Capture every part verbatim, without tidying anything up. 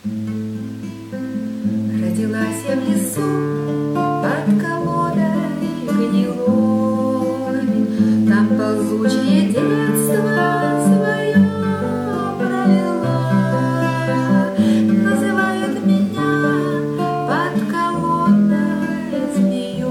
Родилась я в лесу под колодой гнилой, там ползучее детство свое провела. Называют меня подколодной змеей.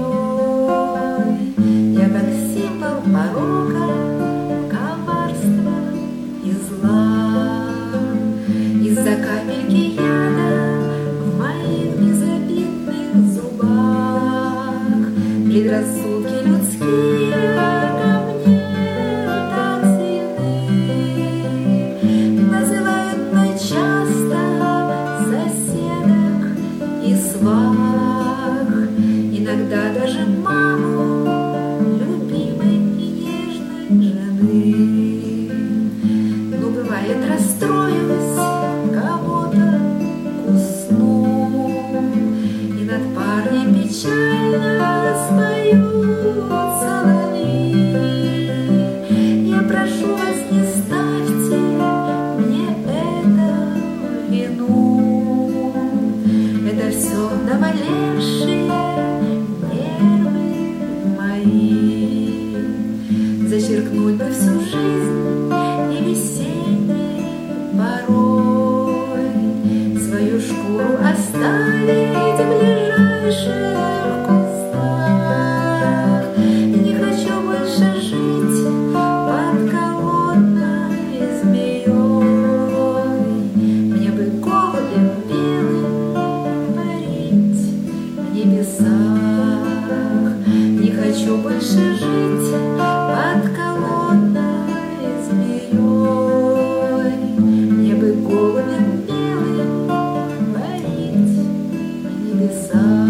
Я как символ порока, коварства и зла. Из-за капельки яда в моих безобидных зубах предрассудки людские ко мне так сильны. Называют мной часто соседок и свах, иногда даже маму любимой и нежной жены. Но бывает, расстроюсь, кого-то кусну, и над парнем печально споют соловьи. Я прошу вас, не ставьте мне это в вину. Это все наболевшие нервы мои. Зачеркнуть бы всю жизнь и весенней порой, свою шкуру оставить в ближайших кустах. Не хочу больше жить под голодной змеей. Мне бы голубем белым парить в небесах. Не хочу больше жить под голодной змеей. Мне бы голубем белым парить в небесах.